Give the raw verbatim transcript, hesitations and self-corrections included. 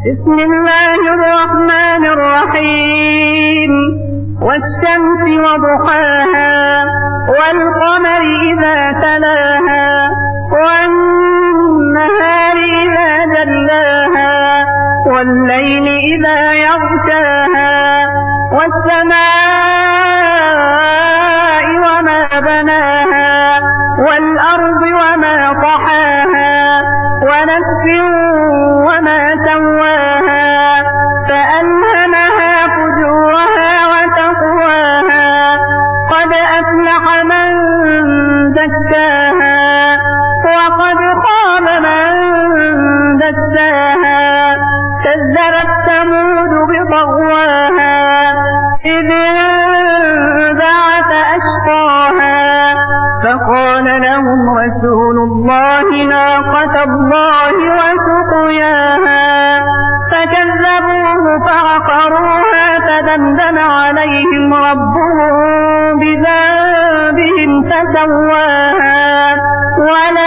بسم الله الرحمن الرحيم والشمس وضحاها والقمر إذا تلاها والنهار إذا جلاها والليل إذا يغشاها والسماء وما بناها والأرض وما طحاها ونفس وما سواها فألهمها فجورها وتقواها قد أفلح من زكاها وقد خاب من دساها كذبت ثمود بطغواها إذ انبعث أشقاها فقال لهم رسول الله ناقة الله وسقياها فكذبوه فعقروها فدمدم عليهم ربهم بذنبهم فسواها ولا